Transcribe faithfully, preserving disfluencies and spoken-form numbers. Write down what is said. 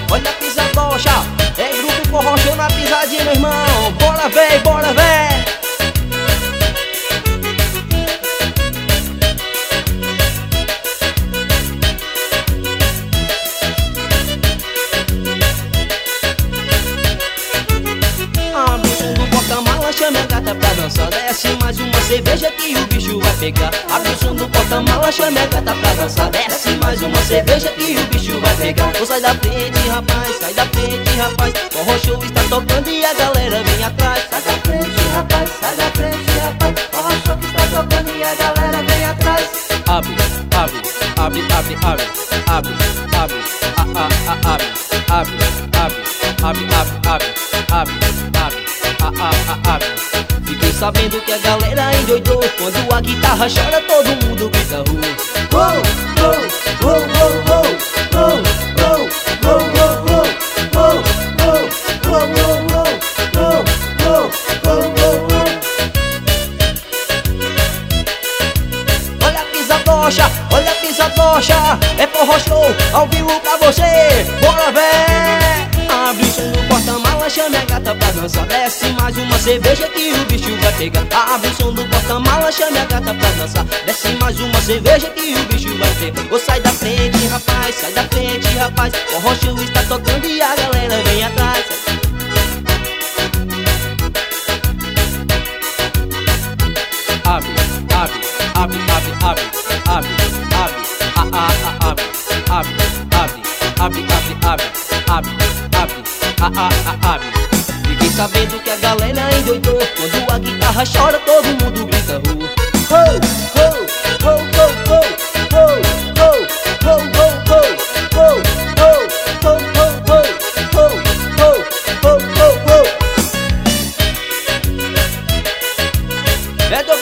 olha a pisadocha. É grupo forró show na pisadinha, meu irmão. Bora véi, bora véi. Abre o som do porta-mala, chama a gata pra dançar. Desce mais uma cerveja que o bicho vai pegar. Abre o som do porta-mala, chama a gata pra dançar. Desce mais uma cerveja que o bicho vai pegar. Ô, sai da frente, rapaz, sai da frente, rapaz. Forró show está tocando e a galera vem atrás. Sai da frente, rapaz, sai da frente, rapaz. Forró show que está tocando e a galera vem atrás. Abre, abre, abre, abre, abre, abre, abre, a, a, a, abre, abre, abre, abre, abre, abre, abre, abre, a, a, a, abre. Fiquei sabendo que a galera endoidou. Quando a guitarra chora, todo mundo grita rua. Oh, oh, oh, oh, oh, oh, oh, oh, oh, oh, oh, oh, oh, oh, oh, oh. Olha a pisadocha, olha a pisadocha. É forró show, ao vivo pra você. Bora ver. Abre o som do porta-mala, chame a gata pra dançar. Desce mais uma cerveja que o bicho vai pegar. Abre o som do porta-mala, chame a gata pra dançar. Desce mais uma cerveja que o bicho vai pegar. Ô, sai da frente, rapaz, sai da frente, rapaz. O forró show está tocando e a galera vem atrás. Abre, abre, abre, abre, abre, abre, abre, a, a, a, abre, abre, abre, abre, abre, abre, abre, abre, a, a, a, abre. Fiquei sabendo que a galera endoidou. Quando a guitarra chora, todo mundo grita rua. Ho, ho, ho, ho, ho, ho, ho, ho, ho, ho, ho, ho, ho, ho, ho, ho, ho. É do